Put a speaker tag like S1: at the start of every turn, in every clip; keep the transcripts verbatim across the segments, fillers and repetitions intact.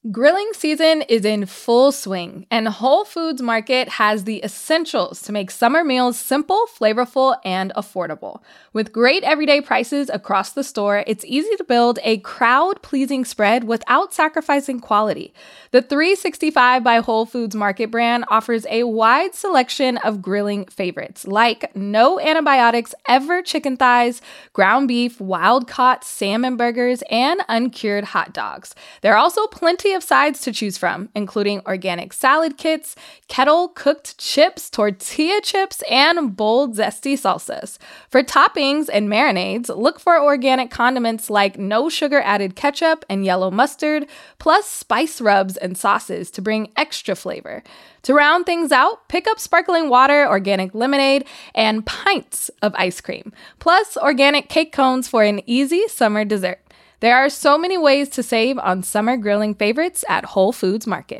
S1: Grilling season is in full swing, and Whole Foods Market has the essentials to make summer meals simple, flavorful, and affordable. With great everyday prices across the store, it's easy to build a crowd-pleasing spread without sacrificing quality. The three sixty-five by Whole Foods Market brand offers a wide selection of grilling favorites, like no antibiotics ever chicken thighs, ground beef, wild-caught salmon burgers, and uncured hot dogs. There are also plenty of sides to choose from, including organic salad kits, kettle-cooked chips, tortilla chips, and bold, zesty salsas. For toppings and marinades, look for organic condiments like no sugar-added ketchup and yellow mustard, plus spice rubs and sauces to bring extra flavor. To round things out, pick up sparkling water, organic lemonade, and pints of ice cream, plus organic cake cones for an easy summer dessert. There are so many ways to save on summer grilling favorites at Whole Foods Market.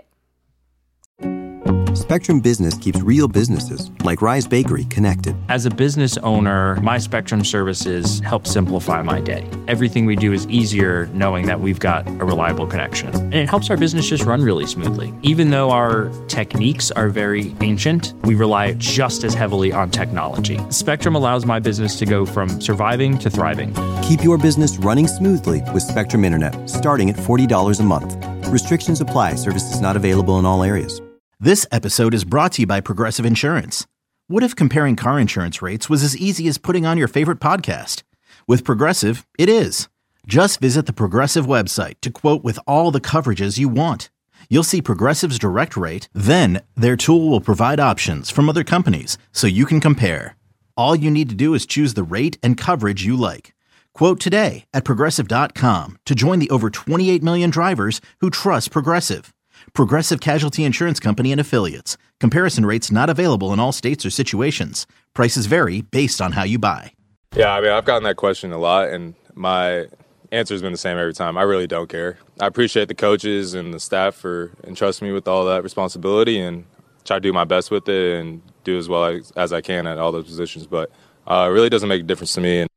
S2: Spectrum Business keeps real businesses, like Rise Bakery, connected.
S3: As a business owner, my Spectrum services help simplify my day. Everything we do is easier knowing that we've got a reliable connection. And it helps our business just run really smoothly. Even though our techniques are very ancient, we rely just as heavily on technology. Spectrum allows my business to go from surviving to thriving.
S2: Keep your business running smoothly with Spectrum Internet, starting at forty dollars a month. Restrictions apply. Services not available in all areas.
S4: This episode is brought to you by Progressive Insurance. What if comparing car insurance rates was as easy as putting on your favorite podcast? With Progressive, it is. Just visit the Progressive website to quote with all the coverages you want. You'll see Progressive's direct rate, then their tool will provide options from other companies so you can compare. All you need to do is choose the rate and coverage you like. Quote today at Progressive dot com to join the over twenty-eight million drivers who trust Progressive. Progressive Casualty Insurance Company and Affiliates. Comparison rates not available in all states or situations. Prices vary based on how you buy.
S5: Yeah, I mean, I've gotten that question a lot, and my answer has been the same every time. I really don't care. I appreciate the coaches and the staff for entrusting me with all that responsibility and try to do my best with it and do as well as, as I can at all those positions. But uh, it really doesn't make a difference to me.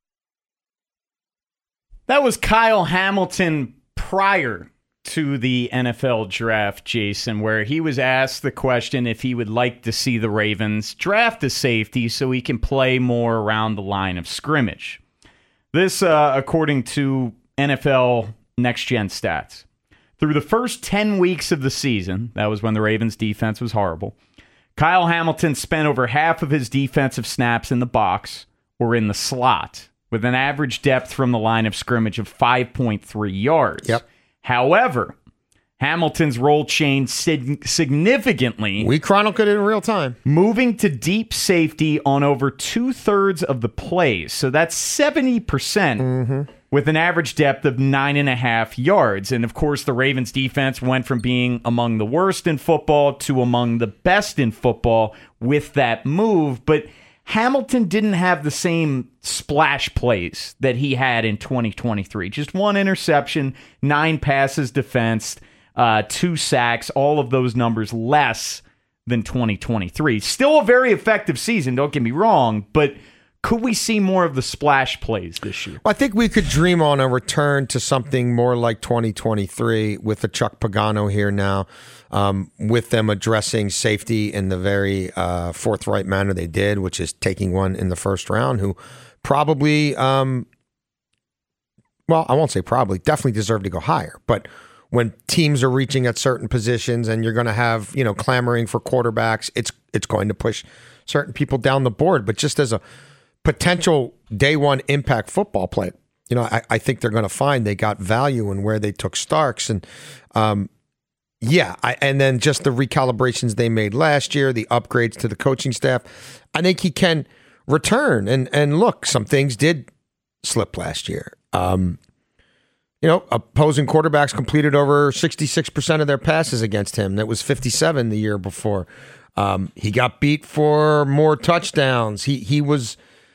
S6: That was Kyle Hamilton prior to the N F L draft, Jason, where he was asked the question if he would like to see the Ravens draft a safety so he can play more around the line of scrimmage. This, uh, according to N F L Next Gen Stats. Through the first ten weeks of the season, that was when the Ravens' defense was horrible, Kyle Hamilton spent over half of his defensive snaps in the box or in the slot, with an average depth from the line of scrimmage of five point three yards.
S7: Yep.
S6: However, Hamilton's role changed sig- significantly.
S7: We chronicled it in real time.
S6: Moving to deep safety on over two-thirds of the plays. So that's seventy percent mm-hmm. with an average depth of nine and a half yards. And, of course, the Ravens' defense went from being among the worst in football to among the best in football with that move. But Hamilton didn't have the same splash plays that he had in twenty twenty-three. Just one interception, nine passes defensed, uh, two sacks, all of those numbers less than twenty twenty-three. Still a very effective season, don't get me wrong, but could we see more of the splash plays this year?
S7: I think we could dream on a return to something more like twenty twenty-three with the Chuck Pagano here now, um, with them addressing safety in the very uh, forthright manner they did, which is taking one in the first round who probably, um, well, I won't say probably, definitely deserve to go higher. But when teams are reaching at certain positions and you're going to have, you know, clamoring for quarterbacks, it's it's going to push certain people down the board. But just as a potential day one impact football play, you know, I, I think they're going to find they got value in where they took Starks. And um, yeah, I, and then just the recalibrations they made last year, the upgrades to the coaching staff, I think he can return. And, and look, some things did slip last year. Um, you know, opposing quarterbacks completed over sixty-six percent of their passes against him. That was fifty-seven the year before. Um, he got beat for more touchdowns. He he was...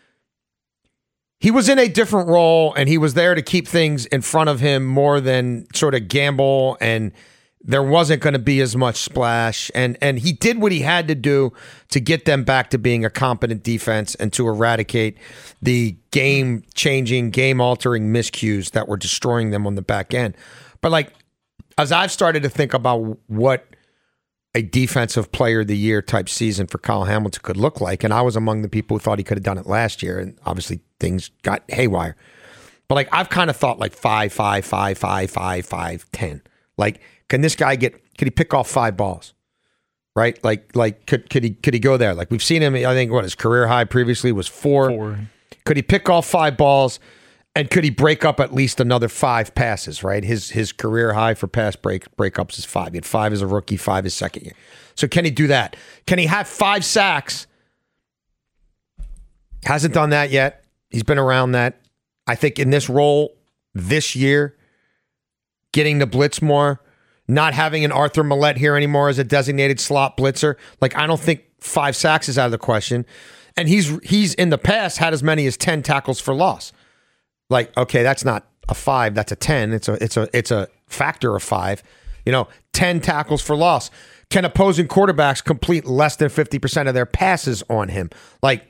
S7: He was in a different role, and he was there to keep things in front of him more than sort of gamble, and there wasn't going to be as much splash. And and he did what he had to do to get them back to being a competent defense and to eradicate the game-changing, game-altering miscues that were destroying them on the back end. But, like, as I've started to think about what a defensive player of the year type season for Kyle Hamilton could look like, and I was among the people who thought he could have done it last year, and obviously things got haywire. But like I've kind of thought like five, five, five, five, five, five, ten. Like, can this guy get? Could he pick off five balls? Right? Like, like could could he could he go there? Like we've seen him. I think what his career high previously was four.
S6: Four.
S7: Could he pick off five balls? And could he break up at least another five passes, right? His his career high for pass break breakups is five. He had five as a rookie, five his second year. So can he do that? Can he have five sacks? Hasn't done that yet. He's been around that. I think in this role this year, getting the blitz more, not having an Arthur Millette here anymore as a designated slot blitzer. Like, I don't think five sacks is out of the question. And he's he's in the past had as many as ten tackles for loss. Like, okay, that's not a five, that's a ten. It's a it's a it's a factor of five. You know, ten tackles for loss. Can opposing quarterbacks complete less than fifty percent of their passes on him? Like,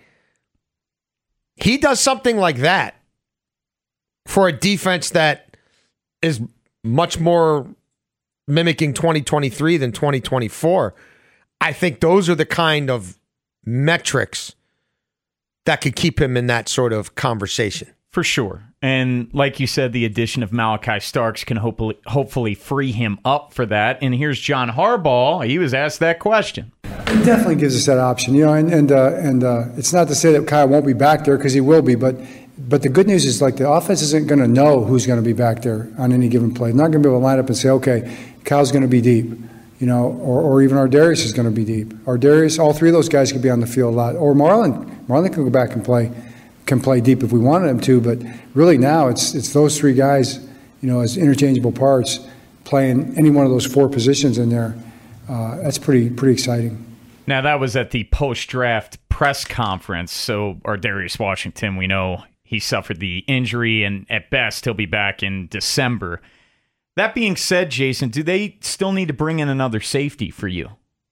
S7: he does something like that for a defense that is much more mimicking twenty twenty-three than twenty twenty-four. I think those are the kind of metrics that could keep him in that sort of conversation.
S6: For sure. And like you said, the addition of Malachi Starks can hopefully hopefully free him up for that. And here's John Harbaugh. He was asked that question.
S8: It definitely gives us that option, you know. And and uh, and uh, it's not to say that Kyle won't be back there, because he will be. But but the good news is, like, the offense isn't going to know who's going to be back there on any given play. They're not going to be able to line up and say, okay, Kyle's going to be deep, you know, or or even Ardarius is going to be deep. Ardarius, all three of those guys could be on the field a lot. Or Marlon, Marlon can go back and play. Can play deep if we wanted him to, but really now it's it's those three guys, you know, as interchangeable parts, playing any one of those four positions in there. Uh, that's pretty pretty exciting.
S6: Now, that was at the post-draft press conference. So, Ardarius Washington, we know he suffered the injury, and at best he'll be back in December. That being said, Jason, do they still need to bring in another safety for you?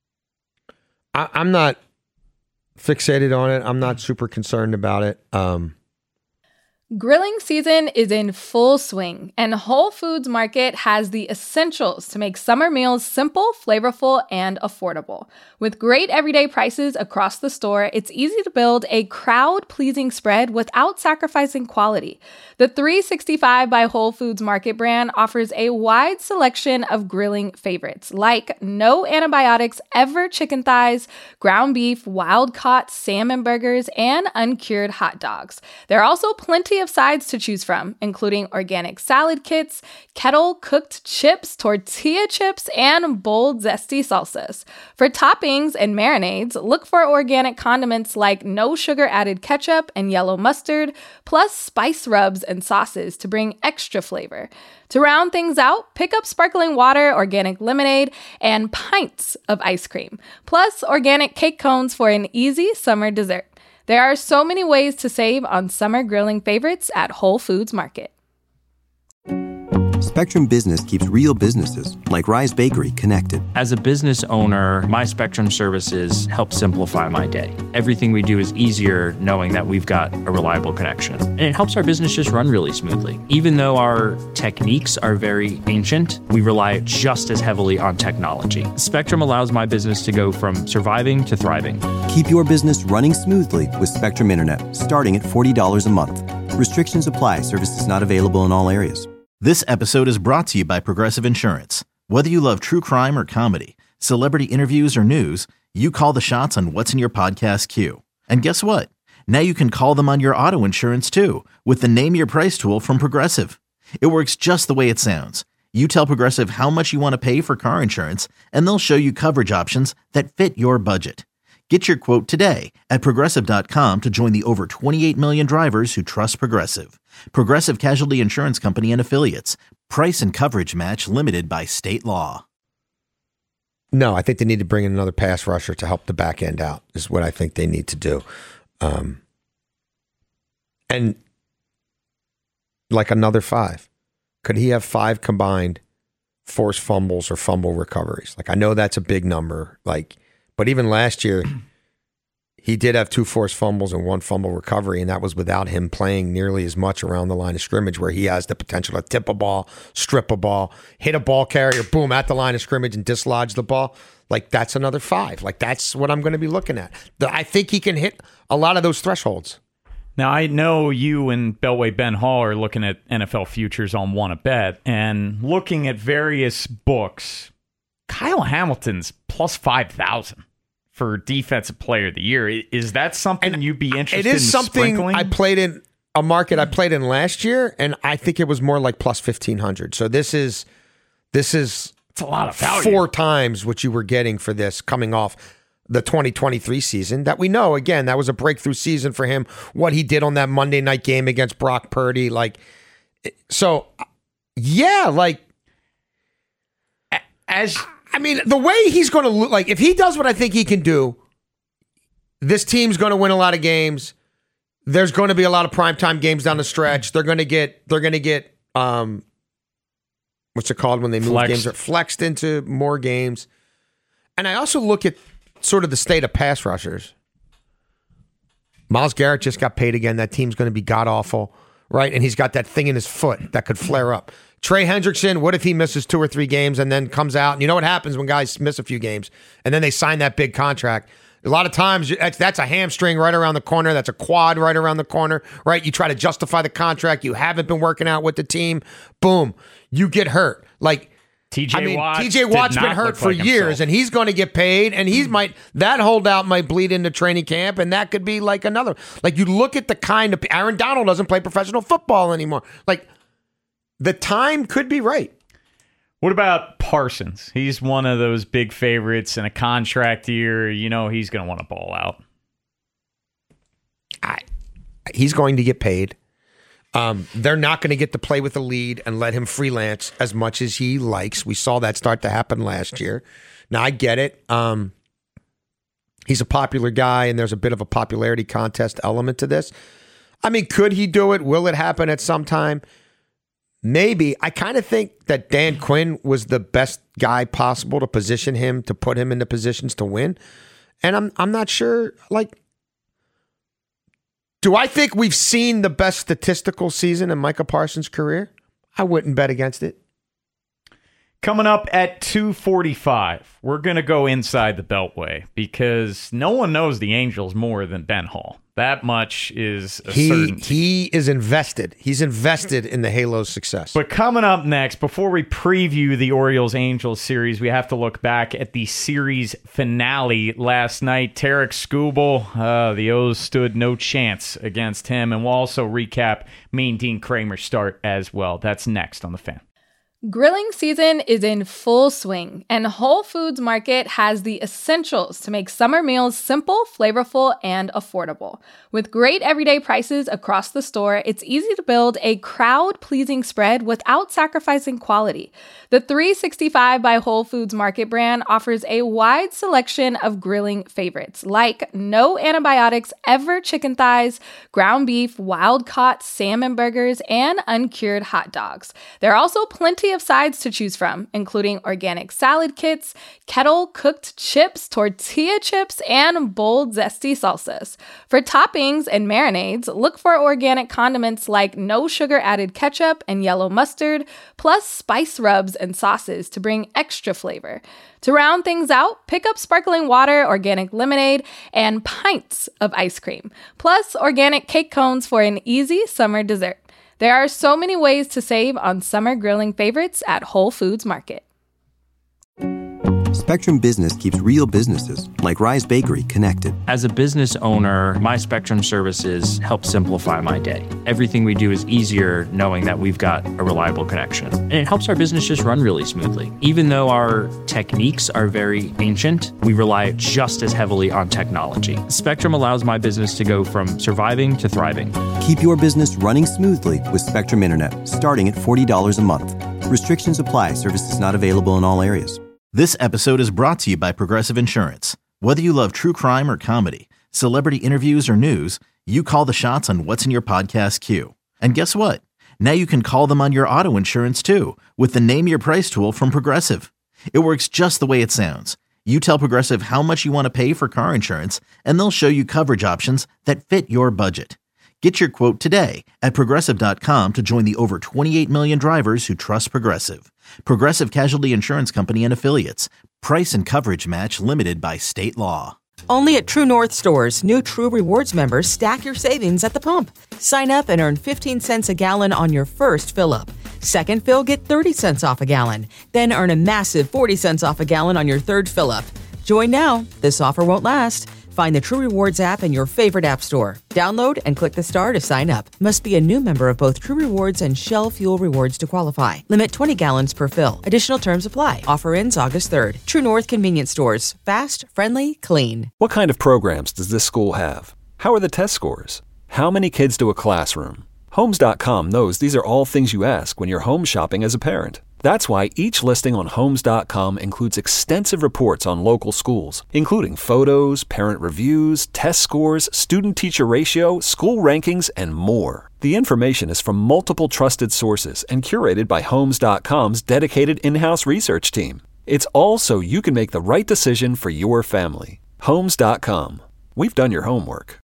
S7: I, I'm not fixated on it. I'm not super concerned about it. Um,
S1: Grilling season is in full swing, and Whole Foods Market has the essentials to make summer meals simple, flavorful, and affordable. With great everyday prices across the store, it's easy to build a crowd-pleasing spread without sacrificing quality. The three sixty-five by Whole Foods Market brand offers a wide selection of grilling favorites, like no antibiotics ever chicken thighs, ground beef, wild-caught salmon burgers, and uncured hot dogs. There are also plenty of sides to choose from, including organic salad kits, kettle-cooked chips, tortilla chips, and bold, zesty salsas. For toppings and marinades, look for organic condiments like no sugar-added ketchup and yellow mustard, plus spice rubs and sauces to bring extra flavor. To round things out, pick up sparkling water, organic lemonade, and pints of ice cream, plus organic cake cones for an easy summer dessert. There are so many ways to save on summer grilling favorites at Whole Foods Market.
S2: Spectrum Business keeps real businesses, like Rise Bakery, connected.
S3: As a business owner, my Spectrum services help simplify my day. Everything we do is easier knowing that we've got a reliable connection. And it helps our business just run really smoothly. Even though our techniques are very ancient, we rely just as heavily on technology. Spectrum allows my business to go from surviving to thriving.
S2: Keep your business running smoothly with Spectrum Internet, starting at forty dollars a month. Restrictions apply. Services not available in all areas.
S4: This episode is brought to you by Progressive Insurance. Whether you love true crime or comedy, celebrity interviews or news, you call the shots on what's in your podcast queue. And guess what? Now you can call them on your auto insurance too with the Name Your Price tool from Progressive. It works just the way it sounds. You tell Progressive how much you want to pay for car insurance, and they'll show you coverage options that fit your budget. Get your quote today at Progressive dot com to join the over twenty-eight million drivers who trust Progressive. Progressive Casualty Insurance Company and Affiliates. Price and coverage match limited by state law.
S7: No, I think they need to bring in another pass rusher to help the back end out, is what I think they need to do. Um, and like another five. Could he have five combined forced fumbles or fumble recoveries? Like, I know that's a big number, like, but even last year, he did have two forced fumbles and one fumble recovery, and that was without him playing nearly as much around the line of scrimmage, where he has the potential to tip a ball, strip a ball, hit a ball carrier, boom, at the line of scrimmage and dislodge the ball. Like, that's another five. Like, that's what I'm going to be looking at. The, I think he can hit a lot of those thresholds.
S6: Now, I know you and Beltway Ben Hall are looking at N F L futures on Wanna Bet, and looking at various books, Kyle Hamilton's plus five thousand for Defensive Player of the Year. Is that something and you'd be interested in?
S7: It is something
S6: sprinkling?
S7: I played in a market I played in last year, and I think it was more like plus fifteen hundred. So this is this is
S6: it's a lot of value.
S7: Four times what you were getting for this coming off the twenty twenty-three season that we know, again, that was a breakthrough season for him. What he did on that Monday night game against Brock Purdy. Like, so yeah, like
S6: as
S7: I mean, the way he's going to look, like, if he does what I think he can do, this team's going to win a lot of games. There's going to be a lot of primetime games down the stretch. They're going to get, they're going to get, um, what's it called when they move
S6: flexed.
S7: games? Flexed into more games. And I also look at sort of the state of pass rushers. Myles Garrett just got paid again. That team's going to be god-awful, right? And he's got that thing in his foot that could flare up. Trey Hendrickson, what if he misses two or three games and then comes out? And you know what happens when guys miss a few games and then they sign that big contract? A lot of times, that's, that's a hamstring right around the corner. That's a quad right around the corner, right? You try to justify the contract. You haven't been working out with the team. Boom. You get hurt. Like,
S6: T J
S7: I mean,
S6: Watt
S7: T J Watt's been hurt for
S6: like
S7: years,
S6: himself.
S7: and he's going to get paid, and he's might that holdout might bleed into training camp, and that could be like another. Like, you look at the kind of Aaron Donald doesn't play professional football anymore. Like, the time could be right.
S6: What about Parsons? He's one of those big favorites in a contract year. You know he's going to want to ball out.
S7: I, he's going to get paid. Um, they're not going to get to play with the lead and let him freelance as much as he likes. We saw that start to happen last year. Now, I get it. Um, he's a popular guy, and there's a bit of a popularity contest element to this. I mean, could he do it? Will it happen at some time? Maybe. I kind of think that Dan Quinn was the best guy possible to position him, to put him into positions to win. And I'm I'm not sure, like, do I think we've seen the best statistical season in Micah Parsons' career? I wouldn't bet against it.
S6: Coming up at two forty-five, we're going to go inside the Beltway because no one knows the Angels more than Ben Hall. That much is a
S7: he,
S6: certainty.
S7: He is invested. He's invested in the Halo's success.
S6: But coming up next, before we preview the Orioles-Angels series, we have to look back at the series finale last night. Tarek Skubal, uh, the O's stood no chance against him. And we'll also recap Mean Dean Kramer's start as well. That's next on The Fan.
S1: Grilling season is in full swing, and Whole Foods Market has the essentials to make summer meals simple, flavorful, and affordable. With great everyday prices across the store, it's easy to build a crowd-pleasing spread without sacrificing quality. The three sixty-five by Whole Foods Market brand offers a wide selection of grilling favorites, like no antibiotics ever chicken thighs, ground beef, wild-caught salmon burgers, and uncured hot dogs. There are also plenty of sides to choose from, including organic salad kits, kettle-cooked chips, tortilla chips, and bold, zesty salsas. For toppings and marinades, look for organic condiments like no sugar-added ketchup and yellow mustard, plus spice rubs and sauces to bring extra flavor. To round things out, pick up sparkling water, organic lemonade, and pints of ice cream, plus organic cake cones for an easy summer dessert. There are so many ways to save on summer grilling favorites at Whole Foods Market.
S2: Spectrum Business keeps real businesses, like Rise Bakery, connected.
S3: As a business owner, my Spectrum services help simplify my day. Everything we do is easier knowing that we've got a reliable connection. And it helps our business just run really smoothly. Even though our techniques are very ancient, we rely just as heavily on technology. Spectrum allows my business to go from surviving to thriving.
S2: Keep your business running smoothly with Spectrum Internet, starting at forty dollars a month. Restrictions apply. Services not available in all areas.
S4: This episode is brought to you by Progressive Insurance. Whether you love true crime or comedy, celebrity interviews or news, you call the shots on what's in your podcast queue. And guess what? Now you can call them on your auto insurance too with the Name Your Price tool from Progressive. It works just the way it sounds. You tell Progressive how much you want to pay for car insurance, and they'll show you coverage options that fit your budget. Get your quote today at Progressive dot com to join the over twenty-eight million drivers who trust Progressive. Progressive Casualty Insurance Company and Affiliates. Price and coverage match limited by state law.
S9: Only at True North stores, new True Rewards members stack your savings at the pump. Sign up and earn fifteen cents a gallon on your first fill-up. Second fill, get thirty cents off a gallon. Then earn a massive forty cents off a gallon on your third fill-up. Join now. This offer won't last. Find the True Rewards app in your favorite app store. Download and click the star to sign up. Must be a new member of both True Rewards and Shell Fuel Rewards to qualify. Limit twenty gallons per fill. Additional terms apply. Offer ends August third. True North Convenience Stores. Fast, friendly, clean.
S10: What kind of programs does this school have? How are the test scores? How many kids do a classroom? Homes dot com knows these are all things you ask when you're home shopping as a parent. That's why each listing on Homes dot com includes extensive reports on local schools, including photos, parent reviews, test scores, student-teacher ratio, school rankings, and more. The information is from multiple trusted sources and curated by Homes dot com's dedicated in-house research team. It's all so you can make the right decision for your family. Homes dot com. We've done your homework.